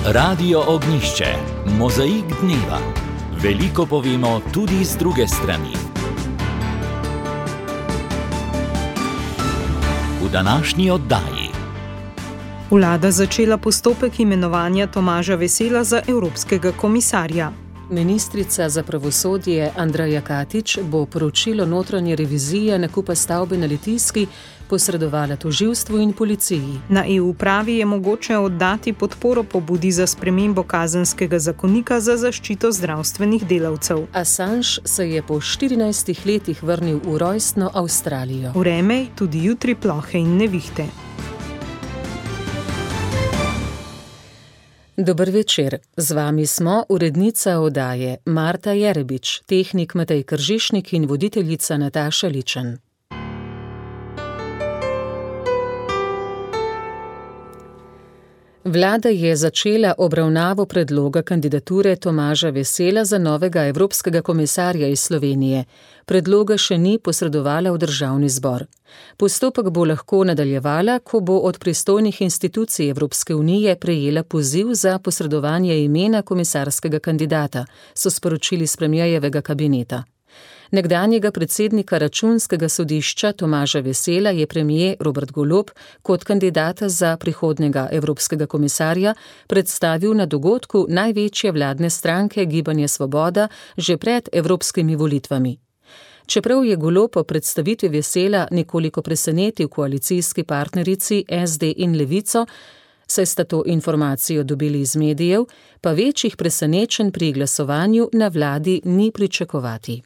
Radio Ognjišče, mozaik dneva. Veliko povemo tudi z druge strani. V današnji oddaji. Vlada začela postopek imenovanja Tomaža Vesela za evropskega komisarja. Ministrica za pravosodje Andreja Katič bo poročilo notranje revizije nakupa stavbe na Litijski posredovala tožilstvu in policiji. Na EU pravi je mogoče oddati podporo pobudi za spremembo kazenskega zakonika za zaščito zdravstvenih delavcev. Assange se je po 14 letih vrnil v rojstno Avstralijo. Vreme, tudi jutri plohe in nevihte. Dober večer, z vami smo urednica oddaje Marta Jerebič, tehnik Matej Kržišnik in voditeljica Nataša Ličen. Vlada je začela obravnavo predloga kandidature Tomaža Vesela za novega evropskega komisarja iz Slovenije. Predloga še ni posredovala v državni zbor. Postopek bo lahko nadaljevala, ko bo od pristojnih institucij Evropske unije prejela poziv za posredovanje imena komisarskega kandidata, so sporočili s premierjevega kabineta. Nekdanjega predsednika Računskega sodišča Tomaža Vesela je premier Robert Golob kot kandidata za prihodnjega evropskega komisarja predstavil na dogodku največje vladne stranke Gibanje Svoboda že pred evropskimi volitvami. Čeprav je Golob po predstavitvi Vesela nekoliko presenetil koalicijski partnerici SD in Levico, saj sta to informacijo dobili iz medijev, pa večjih presenečenj pri glasovanju na vladi ni pričakovati.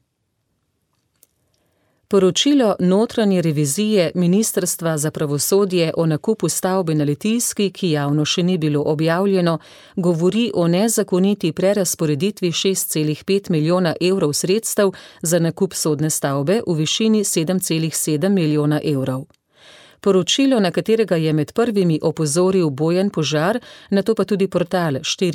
Poročilo notranje revizije Ministrstva za pravosodje o nakupu stavbe na Litijski, ki javno še ni bilo objavljeno, govori o nezakoniti prerazporeditvi 6,5 milijona evrov sredstev za nakup sodne stavbe v višini 7,7 milijona evrov. Poročilo, na katerega je med prvimi opozoril Bojan Požar, nato pa tudi portal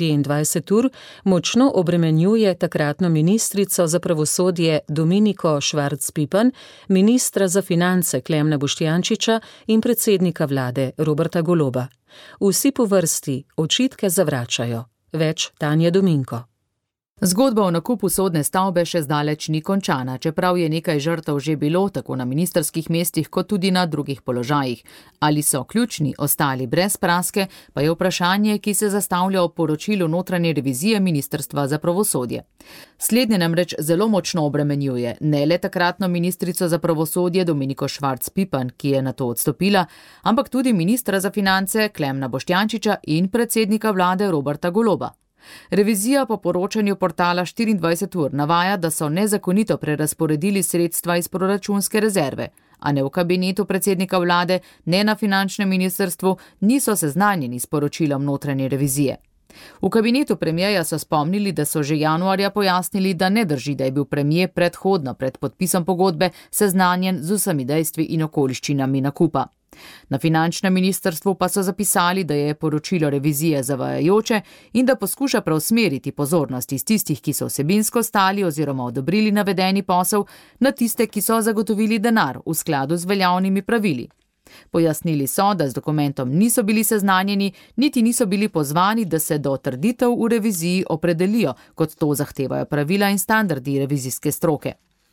24 ur, močno obremenjuje takratno ministrico za pravosodje Dominiko Švarc Pipan, ministra za finance Klemna Boštjančiča in predsednika vlade Roberta Goloba. Vsi po vrsti očitke zavračajo. Več Tanja Dominko. Zgodba o nakupu sodne stavbe še zdaleč ni končana, čeprav je nekaj žrtev že bilo tako na ministrskih mestih kot tudi na drugih položajih. Ali so ključni ostali brez praske, pa je vprašanje, ki se zastavlja o poročilu notranje revizije Ministrstva za pravosodje. Slednje namreč zelo močno obremenjuje ne le takratno ministrico za pravosodje Dominiko Švarc Pipan, ki je nato odstopila, ampak tudi ministra za finance Klemna Boštjančiča in predsednika vlade Roberta Goloba. Revizija po poročanju portala 24 ur navaja, da so nezakonito prerazporedili sredstva iz proračunske rezerve, a ne v kabinetu predsednika vlade, ne na finančnem ministrstvu niso seznanjeni s poročilom notranje revizije. V kabinetu premierja so spomnili, da so že januarja pojasnili, da ne drži, da je bil premier predhodno pred podpisom pogodbe seznanjen z vsemi dejstvi in okoliščinami nakupa. Na finančnem ministrstvu pa so zapisali, da je poročilo revizije zavajajoče in da poskuša preusmeriti pozornost iz tistih, ki so vsebinsko stali oziroma odobrili navedeni posel, na tiste, ki so zagotovili denar v skladu z veljavnimi pravili. Pojasnili so, da z dokumentom niso bili seznanjeni, niti niso bili pozvani, da se do trditev v reviziji opredelijo, kot to zahtevajo pravila in standardi revizijske stroke.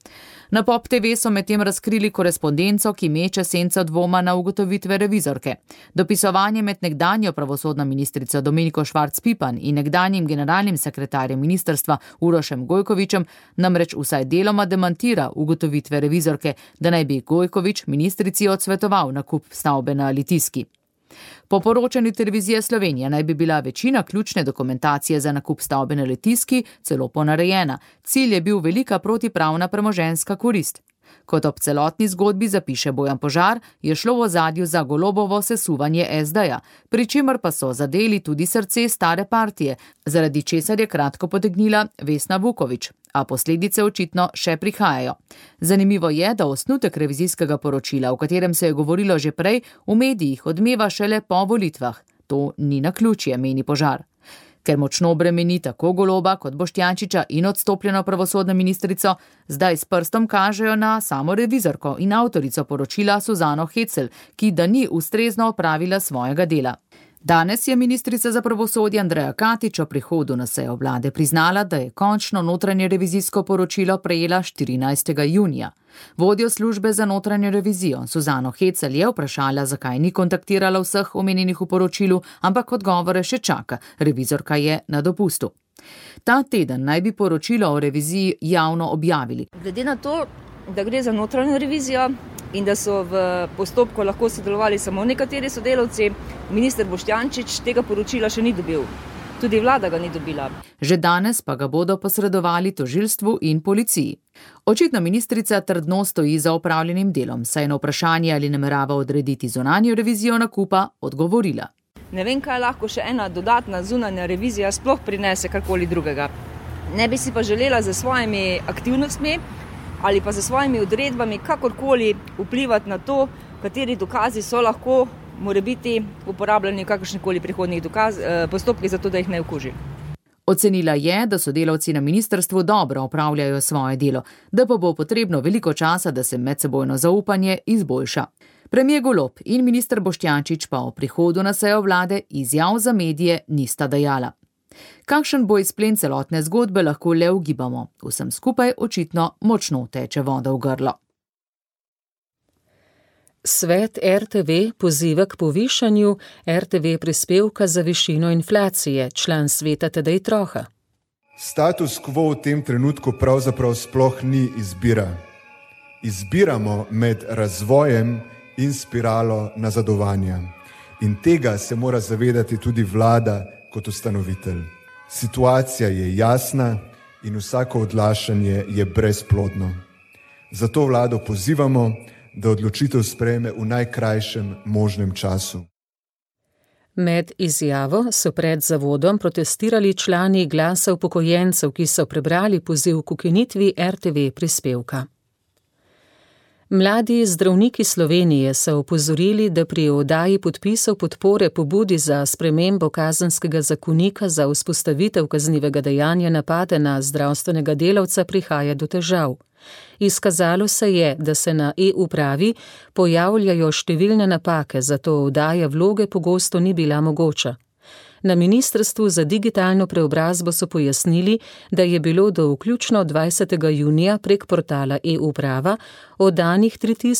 Na Pop TV so medtem razkrili korespondenco, ki meče senco dvoma na ugotovitve revizorke. Dopisovanje med nekdanjo pravosodno ministrico Dominiko Švarc Pipan in nekdanjim generalnim sekretarjem ministrstva Urošem Gojkovičem namreč vsaj deloma demantira ugotovitve revizorke, da naj bi Gojkovič ministrici odsvetoval nakup stavbe na Litijski. Po poročanju Televizije Slovenija naj bi bila večina ključne dokumentacije za nakup stavbe na Litijski celo ponarejena. Cilj je bil velika protipravna premoženjska korist. Kot ob celotni zgodbi zapiše Bojan Požar, je šlo v ozadju za Golobovo sesuvanje SD-ja, pri čemer pa so zadeli tudi srce stare partije, zaradi česar je kratko potegnila Vesna Vuković, a posledice očitno še prihajajo. Zanimivo je, da osnutek revizijskega poročila, o katerem se je govorilo že prej, v medijih odmeva šele po volitvah. To ni naključje, meni Požar. Ker močno bremeni tako Goloba kot Boštjančiča in odstopljeno pravosodno ministrico, zdaj s prstom kažejo na samo revizorko in avtorico poročila Suzano Hetzel, ki da ni ustrezno opravila svojega dela. Danes je ministrica za pravosodje Andreja Katič o prihodu na sejo vlade priznala, da je končno notranje revizijsko poročilo prejela 14. junija. Vodjo službe za notranjo revizijo Suzano Hecelj je vprašala, zakaj ni kontaktirala vseh omenjenih v poročilu, ampak odgovore še čaka. Revizorka je na dopustu. Ta teden naj bi poročilo o reviziji javno objavili. Glede na to, da gre za notranjo revizijo in da so v postopku lahko sodelovali samo nekateri sodelavci, minister Boštjančič tega poročila še ni dobil. Tudi vlada ga ni dobila. Že danes pa ga bodo posredovali tožilstvu in policiji. Očitno ministrica trdno stoji za opravljenim delom, saj na vprašanje, ali namerava odrediti zunanjo revizijo nakupa, odgovorila. Ne vem, kaj lahko še ena dodatna zunanja revizija sploh prinese karkoli drugega. Ne bi si pa želela za svojimi aktivnostmi ali pa za svojimi odredbami kakorkoli vplivati na to, kateri dokazi so lahko morebiti uporabljeni v kakršnikoli prihodnjih postopkih, zato da jih ne okuži. Ocenila je, da sodelavci na ministrstvu dobro opravljajo svoje delo, da pa bo potrebno veliko časa, da se medsebojno zaupanje izboljša. Premier Golob in minister Boštjančič pa o prihodu na sejo vlade izjav za medije nista dajala. Kakšen bo izplen celotne zgodbe, lahko le ugibamo. Vsem skupaj očitno močno teče voda v grlo. Svet RTV poziva k povišanju RTV prispevka za višino inflacije, član sveta Tadej Troha. Status quo v tem trenutku pravzaprav sploh ni izbira. Izbiramo med razvojem in spiralo nazadovanja. In tega se mora zavedati tudi vlada kot ustanovitelj. Situacija je jasna in vsako odlašanje je brezplodno. Zato vlado pozivamo, da odločitev sprejme v najkrajšem možnem času. Med izjavo so pred zavodom protestirali člani Glasa upokojencev, ki so prebrali poziv k ukinitvi RTV prispevka. Mladi zdravniki Slovenije so opozorili, da pri oddaji podpisov podpore pobudi za spremembo kazenskega zakonika za vzpostavitev kaznivega dejanja napada na zdravstvenega delavca prihaja do težav. Izkazalo se je, da se na e-upravi pojavljajo številne napake, zato oddaja vloge pogosto ni bila mogoča. Na Ministrstvu za digitalno preobrazbo so pojasnili, da je bilo do vključno 20. junija prek portala e-uprava oddanih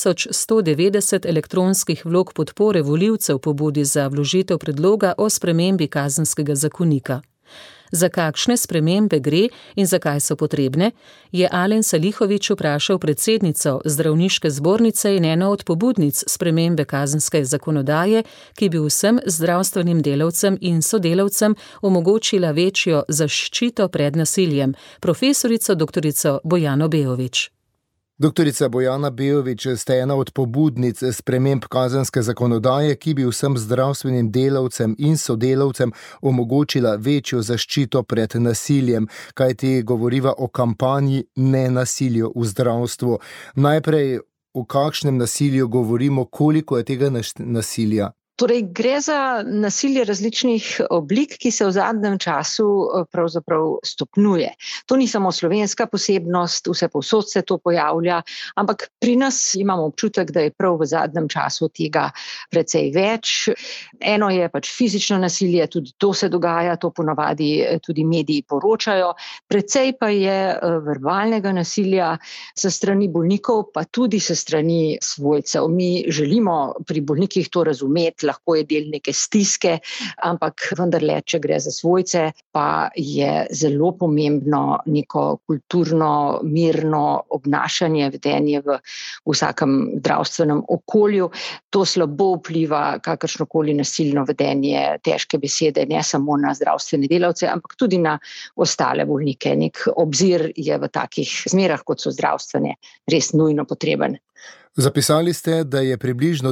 3190 elektronskih vlog podpore volivcev pobudi za vložitev predloga o spremembi kazenskega zakonika. Za kakšne spremembe gre in zakaj so potrebne, je Alen Salihović vprašal predsednico Zdravniške zbornice in eno od pobudnic spremembe kazenske zakonodaje, ki bi vsem zdravstvenim delavcem in sodelavcem omogočila večjo zaščito pred nasiljem, profesorico dr. Bojano Beović. Doktorica Bojana Beović, ste ena od pobudnic sprememb kazenske zakonodaje, ki bi vsem zdravstvenim delavcem in sodelavcem omogočila večjo zaščito pred nasiljem, kajti govoriva o kampanji Nenasilju v zdravstvu. Najprej, o kakšnem nasilju govorimo, koliko je tega nasilja? Torej, gre za nasilje različnih oblik, ki se v zadnjem času pravzaprav stopnjuje. To ni samo slovenska posebnost, vse povsod se to pojavlja, ampak pri nas imamo občutek, da je prav v zadnjem času tega precej več. Eno je pač fizično nasilje, tudi to se dogaja, to ponavadi tudi mediji poročajo. Precej pa je verbalnega nasilja sa strani bolnikov, pa tudi sa strani svojcev. Mi želimo pri bolnikih to razumeti, lahko je del neke stiske, ampak vendarle, če gre za svojce, pa je zelo pomembno neko kulturno, mirno obnašanje, vedenje v vsakem zdravstvenem okolju. To slabo vpliva kakršnokoli nasilno vedenje, težke besede, ne samo na zdravstvene delavce, ampak tudi na ostale bolnike. Nek obzir je v takih zmerah, kot so zdravstvene, res nujno potreben. Zapisali ste, da je približno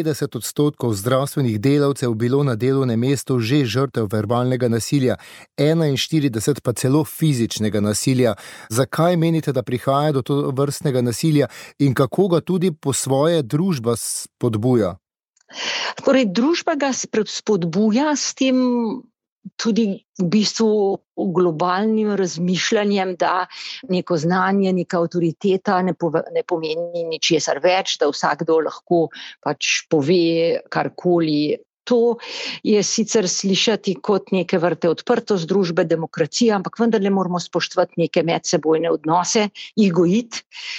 90% zdravstvenih delavcev bilo na delovnem mestu že žrtev verbalnega nasilja, 41% pa celo fizičnega nasilja. Zakaj menite, da prihaja do tovrstnega nasilja in kako ga tudi po svoje družba spodbuja? Torej, družba ga spodbuja s tem tudi v bistvu globalnim razmišljanjem, da neko znanje, neka avtoriteta ne pomeni ničesar več, da vsakdo lahko pač pove karkoli To je sicer slišati kot neke vrste odprtost družbe, demokracija, ampak vendarle moramo spoštovati neke medsebojne odnose, jih gojiti.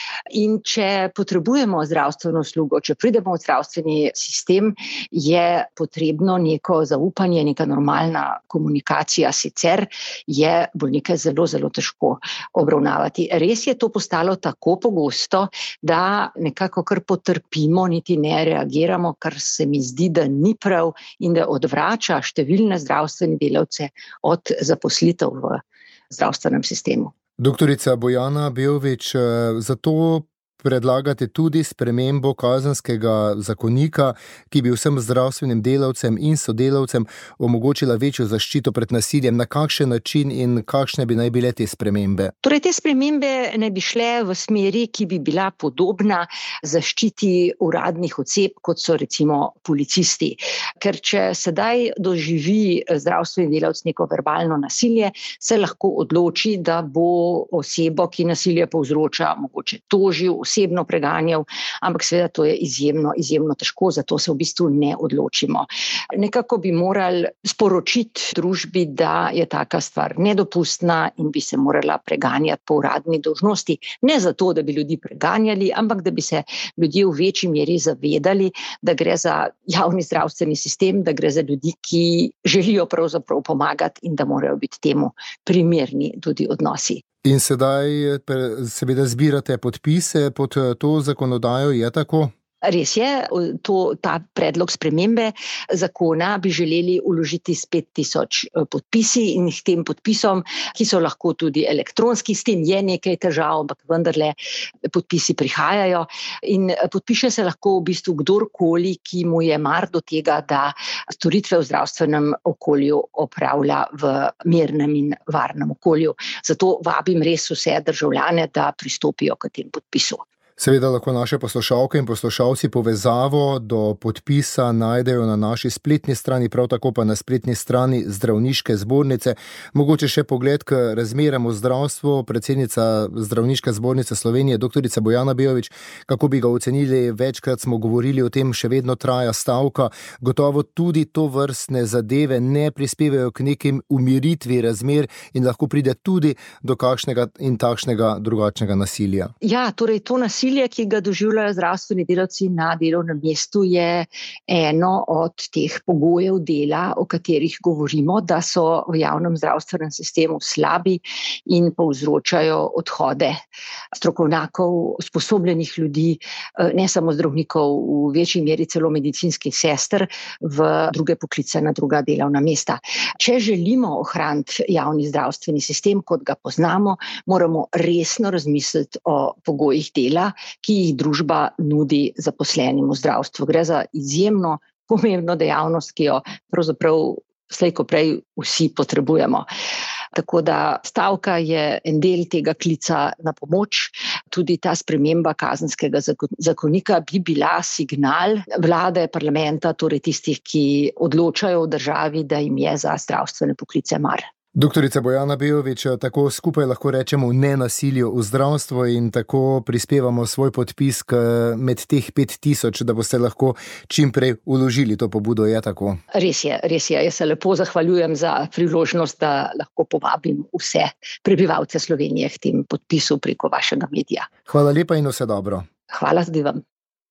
In če potrebujemo zdravstveno uslugo, če pridemo v zdravstveni sistem, je potrebno neko zaupanje, neka normalna komunikacija, sicer je bolnike zelo, zelo težko obravnavati. Res je to postalo tako pogosto, da nekako kar potrpimo, niti ne reagiramo, kar se mi zdi, da ni prav in da odvrača številne zdravstvene delavce od zaposlitev v zdravstvenem sistemu. Doktorica Bojana Beović, zato predlagate tudi spremembo kazenskega zakonika, ki bi vsem zdravstvenim delavcem in sodelavcem omogočila večjo zaščito pred nasiljem. Na kakšen način in kakšne bi naj bile te spremembe? Torej, te spremembe ne bi šle v smeri, ki bi bila podobna zaščiti uradnih oseb, kot so recimo policisti. Ker če sedaj doživi zdravstveni delavec neko verbalno nasilje, se lahko odloči, da bo osebo, ki nasilje povzroča, mogoče tožil, osebno preganjal, ampak seveda to je izjemno težko, zato se v bistvu ne odločimo. Nekako bi morali sporočiti družbi, da je taka stvar nedopustna in bi se morala preganjati po uradni dolžnosti. Ne zato, da bi ljudi preganjali, ampak da bi se ljudje v večji meri zavedali, da gre za javni zdravstveni sistem, da gre za ljudi, ki želijo pravzaprav pomagati in da morajo biti temu primerni tudi odnosi. In sedaj seveda zbirate podpise pod to zakonodajo, je tako? Res je, ta predlog spremembe zakona bi želeli vložiti s 5000 podpisi in k tem podpisom, ki so lahko tudi elektronski, s tem je nekaj težav, ampak vendarle podpisi prihajajo in podpiše se lahko v bistvu kdorkoli, ki mu je mar do tega, da storitve v zdravstvenem okolju opravlja v mirnem in varnem okolju. Zato vabim res vse državljane, da pristopijo k tem podpisu. Seveda lahko naše poslušalke in poslušalci povezavo do podpisa najdejo na naši spletni strani, prav tako pa na spletni strani Zdravniške zbornice. Mogoče še pogled k razmeram v zdravstvu. Predsednica Zdravniške zbornice Slovenije, doktorica Bojana Beović, kako bi ga ocenili? Večkrat smo govorili o tem, še vedno traja stavka. Gotovo tudi to vrstne zadeve ne prispevajo k nekim umiritvi razmer in lahko pride tudi do kakšnega in takšnega drugačnega nasilja. Ja, torej to nasilje, ki ga doživljajo zdravstveni delavci na delovnem mestu, je eno od teh pogojev dela, o katerih govorimo, da so v javnem zdravstvenem sistemu slabi in povzročajo odhode strokovnjakov, usposobljenih ljudi, ne samo zdravnikov, v večji meri celo medicinskih sester, v druge poklice na druga delovna mesta. Če želimo ohraniti javni zdravstveni sistem, kot ga poznamo, moramo resno razmisliti o pogojih dela, ki jih družba nudi zaposlenim v zdravstvu. Gre za izjemno pomembno dejavnost, ki jo pravzaprav slej ko prej vsi potrebujemo. Tako da stavka je en del tega klica na pomoč. Tudi ta sprememba kazenskega zakonika bi bila signal vlade, parlamenta, torej tistih, ki odločajo v državi, da jim je za zdravstvene poklice mar. Doktorica Bojana Beović, tako skupaj lahko rečemo ne nasilju v zdravstvu in tako prispevamo svoj podpis med teh 5000, da boste lahko čim prej vložili to pobudo, je tako? Res je. Jaz se lepo zahvaljujem za priložnost, da lahko povabim vse prebivalce Slovenije k tem podpisu preko vašega medija. Hvala lepa in vse dobro. Hvala tudi vam.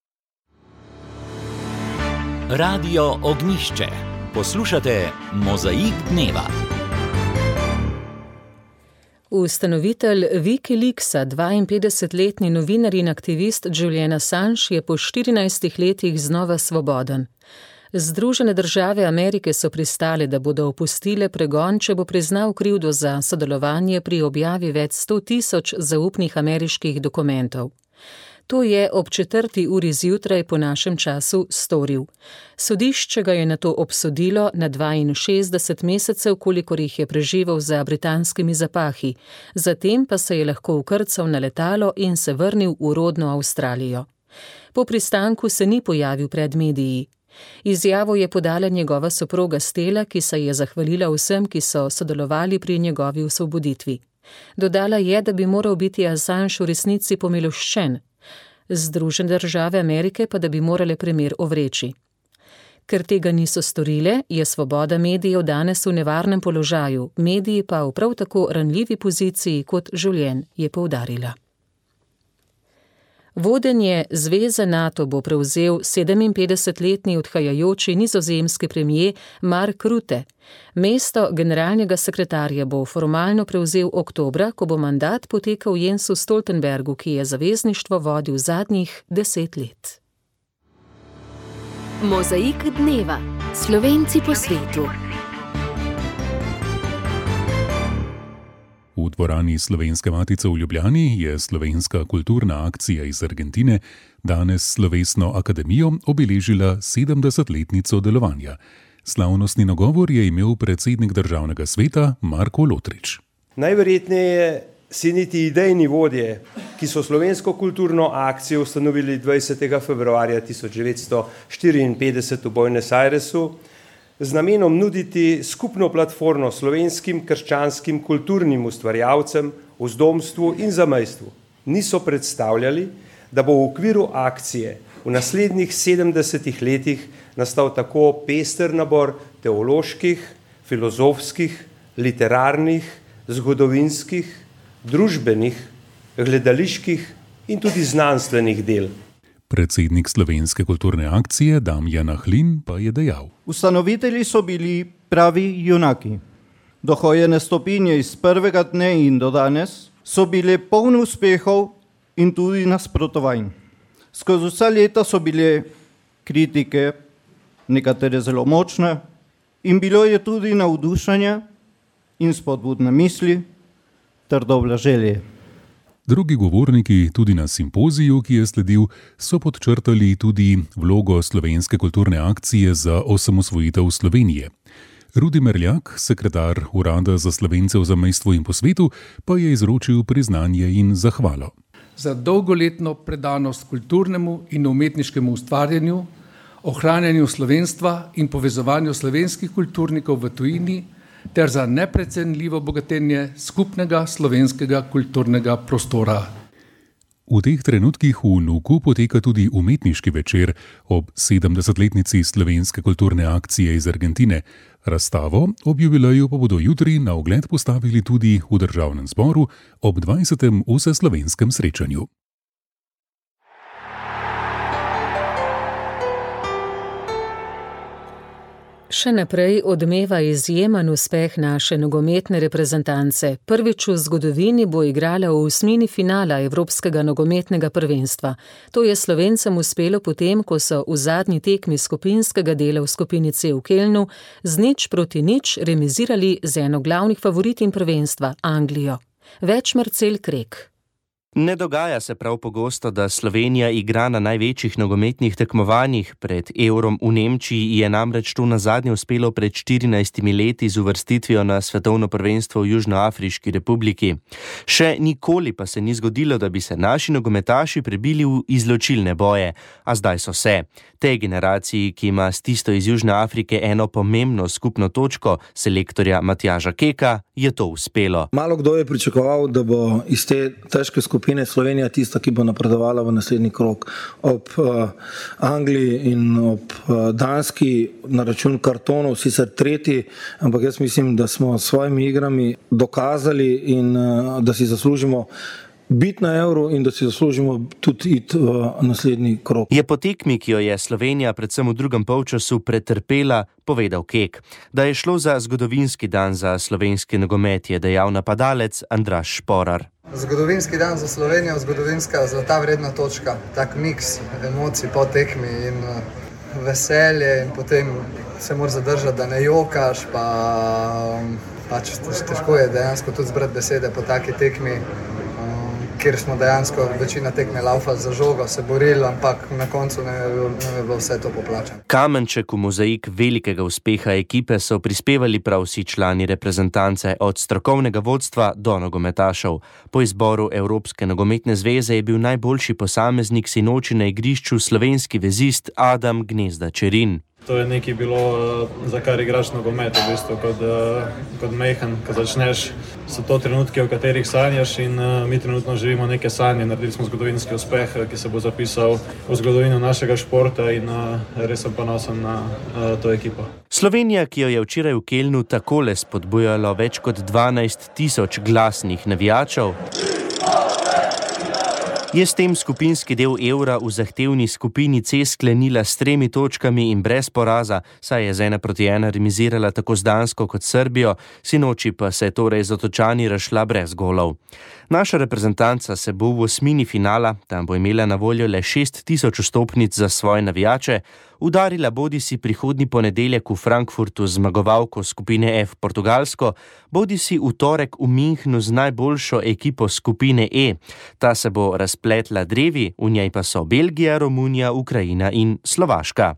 Radio Ognjišče. Poslušate Mozaik dneva. Ustanovitelj Wikileaksa, 52-letni novinar in aktivist Julian Assange, je po 14 letih znova svoboden. Združene države Amerike so pristale, da bodo opustile pregon, če bo priznal krivdo za sodelovanje pri objavi več 100 000 zaupnih ameriških dokumentov. To je ob 4. uri zjutraj po našem času storil. Sodišče ga je nato obsodilo na 62 mesecev, kolikor jih je preživel za britanskimi zapahi. Zatem pa se je lahko vkrcal na letalo in se vrnil v rodno Avstralijo. Po pristanku se ni pojavil pred mediji. Izjavo je podala njegova soproga Stella, ki se je zahvalila vsem, ki so sodelovali pri njegovi osvoboditvi. Dodala je, da bi moral biti Assange v resnici pomiloščen. Združene države Amerike pa da bi morale primer ovreči. Ker tega niso storile, je svoboda medijev danes v nevarnem položaju, mediji pa v prav tako ranljivi poziciji kot življenj, je poudarila. Vodenje Zveze NATO bo prevzel 57-letni odhajajoči nizozemski premier Mark Rutte. Mesto generalnega sekretarja bo formalno prevzel oktobra, ko bo mandat potekal Jensu Stoltenbergu, ki je zavezništvo vodil zadnjih 10 let. Mozaik dneva. Slovenci po svetu. V dvorani Slovenske matice v Ljubljani je slovenska kulturna akcija iz Argentine danes slovesno akademijo obeležila 70-letnico delovanja. Slavnostni nagovor je imel predsednik državnega sveta Marko Lotrič. Najverjetneje si niti idejni vodje, ki so slovensko kulturno akcijo ustanovili 20. februarja 1954 v Buenos Airesu, z namenom nuditi skupno platformo slovenskim krščanskim kulturnim ustvarjalcem, vzdomstvu in zamejstvu. Niso predstavljali, da bo v okviru akcije v naslednjih 70 letih nastal tako pester nabor teoloških, filozofskih, literarnih, zgodovinskih, družbenih, gledaliških in tudi znanstvenih del. Predsednik slovenske kulturne akcije Damjan Ahlin pa je dejal: Ustanovitelji so bili pravi junaki. Dohojene stopinje iz prvega dne in do danes so bile polne uspehov in tudi nasprotovanj. Skozi vsa leta so bile kritike, nekatere zelo močne, in bilo je tudi navdušenje in spodbudne misli ter dobre želje. Drugi govorniki tudi na simpoziju, ki je sledil, so podčrtali tudi vlogo slovenske kulturne akcije za osamosvojitev Slovenije. Rudi Merljak, sekretar Urada za Slovence v zamejstvu in po svetu, pa je izročil priznanje in zahvalo. Za dolgoletno predanost kulturnemu in umetniškemu ustvarjanju, ohranjanju slovenstva in povezovanju slovenskih kulturnikov v tujini, ter za neprecenljivo bogatenje skupnega slovenskega kulturnega prostora. V teh trenutkih v Nuku poteka tudi umetniški večer ob 70-letnici slovenske kulturne akcije iz Argentine. Razstavo ob jubileju pa bodo jutri na ogled postavili tudi v Državnem zboru ob 20. vseslovenskem srečanju. Še naprej odmeva izjemen uspeh naše nogometne reprezentance. Prvič v zgodovini bo igrala v osmini finala Evropskega nogometnega prvenstva. To je Slovencem uspelo potem, ko so v zadnji tekmi skupinskega dela v skupini C v Kelnu z 0:0 remizirali z eno glavnih favoritinj prvenstva, Anglijo. Več Marcel Krek. Ne dogaja se prav pogosto, da Slovenija igra na največjih nogometnih tekmovanjih. Pred Eurom v Nemčiji je namreč to nazadnje uspelo pred 14 leti z uvrstitvijo na svetovno prvenstvo v Južnoafriški republiki. Še nikoli pa se ni zgodilo, da bi se naši nogometaši prebili v izločilne boje, a zdaj so se. Tej generaciji, ki ima s tisto iz Južne Afrike eno pomembno skupno točko, selektorja Matjaža Keka, je to uspelo. Malo kdo je pričakoval, da bo iz te težke skupine Slovenija tista, ki bo napredovala v naslednji krog. Ob Angliji in ob Danski na račun kartonov sicer tretji, ampak jaz mislim, da smo s svojimi igrami dokazali in da si zaslužimo biti na Euro in da si zaslužimo tudi iti v naslednji krog. Je po tekmi, ki jo je Slovenija predvsem v drugem polčasu pretrpela, povedal Kek. Da je šlo za zgodovinski dan za slovenski nogomet, je dejal napadalec Andraž Šporar. Zgodovinski dan za Slovenijo, zgodovinska zlata vredna točka. Tak miks emocij po tekmi in veselje in potem se moraš zadržati, da ne jokaš, pač težko je dejansko tudi zbrati besede po taki tekmi, kjer smo dejansko večina tekme laufali za žogo, se borili, ampak na koncu ne je bilo vse to poplačano. Kamenček v mozaik velikega uspeha ekipe so prispevali prav vsi člani reprezentance, od strokovnega vodstva do nogometašev. Po izboru Evropske nogometne zveze je bil najboljši posameznik sinoči na igrišču slovenski vezist Adam Gnezda Čerin. To je nekaj bilo, za kar igraš nogomet, v bistvu, kot mehen, ko začneš. So to trenutki, o katerih sanjaš in mi trenutno živimo neke sanje. Naredili smo zgodovinski uspeh, ki se bo zapisal v zgodovino našega športa in res sem ponosen na to ekipo. Slovenija, ki jo je včeraj v Kelnu takole spodbujalo več kot 12.000 glasnih navijačev, je s tem skupinski del Eura v zahtevni skupini C sklenila s 3 točkami in brez poraza, saj je z 1-1 remizirala tako z Dansko kot Srbijo, sinoči pa se je torej z Otočani razšla brez golov. Naša reprezentanca se bo v osmini finala, tam bo imela na voljo le 6.000 vstopnic za svoje navijače, udarila bodisi prihodnji ponedeljek v Frankfurtu z zmagovalko skupine F Portugalsko, bodisi v torek v Münchnu z najboljšo ekipo skupine E. Ta se bo razpletla drevi, v njej pa so Belgija, Romunija, Ukrajina in Slovaška.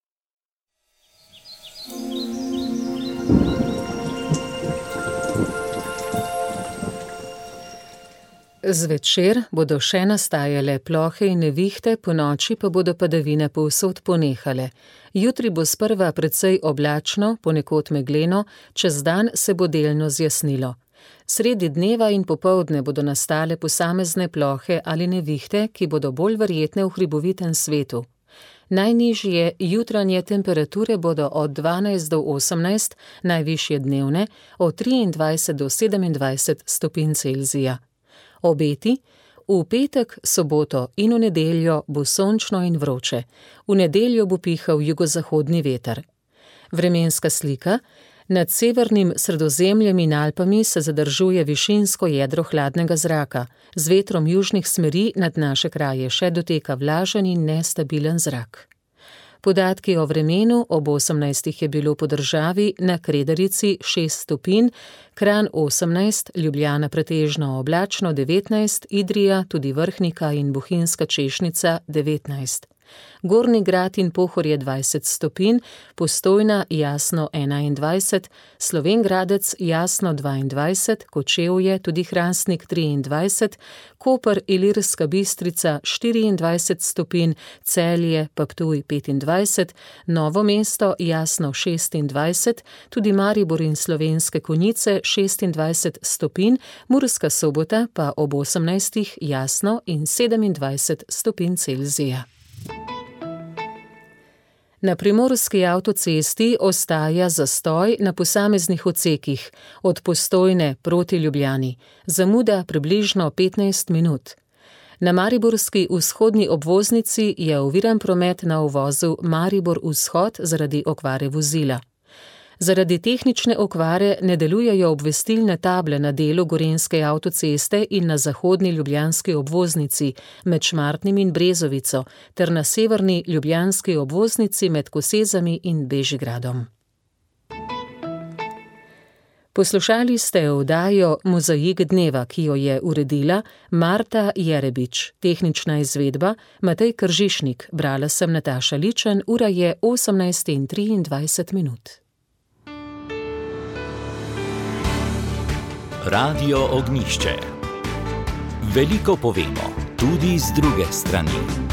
Zvečer bodo še nastajale plohe in nevihte, ponoči pa bodo padavine povsod ponehale. Jutri bo sprva precej oblačno, ponekod megleno, čez dan se bo delno zjasnilo. Sredi dneva in popoldne bodo nastale posamezne plohe ali nevihte, ki bodo bolj verjetne v hribovitem svetu. Najnižje jutranje temperature bodo od 12 do 18, najvišje dnevne od 23 do 27 stopinj Celzija. Obeti: v petek, soboto in v nedeljo bo sončno in vroče. V nedeljo bo pihal jugozahodni veter. Vremenska slika: nad severnim Sredozemljem in Alpami se zadržuje višinsko jedro hladnega zraka. Z vetrom južnih smeri nad naše kraje še doteka vlažen in nestabilen zrak. Podatki o vremenu: ob 18 je bilo po državi na Kredarici 6 stopinj, Kranj 18, Ljubljana pretežno oblačno 19, Idrija, tudi Vrhnika in Bohinjska Češnica 19. Gornji Grad in Pohorje 20 stopinj, Postojna jasno 21, Slovenj Gradec jasno 22, Kočevje, tudi Hrastnik 23, Koper, Ilirska Bistrica 24 stopinj, Celje pa Ptuj 25, Novo mesto jasno 26, tudi Maribor in Slovenske Konjice 26 stopinj, Murska Sobota pa ob 18 jasno in 27 stopinj Celzija. Na primorski avtocesti ostaja zastoj na posameznih odsekih, od Postojne proti Ljubljani, zamuda približno 15 minut. Na mariborski vzhodni obvoznici je oviran promet na uvozu Maribor vzhod zaradi okvare vozila. Zaradi tehnične okvare ne delujejo obvestilne table na delu Gorenjske avtoceste in na zahodni ljubljanski obvoznici med Šmartnim in Brezovico ter na severni ljubljanski obvoznici med Kosezami in Bežigradom. Poslušali ste oddajo Mozaik dneva, ki jo je uredila Marta Jerebič, tehnična izvedba Matej Kržišnik, brala sem Nataša Ličen, ura je 18:23. Radio Ognjišče. Veliko povemo, tudi z druge strani.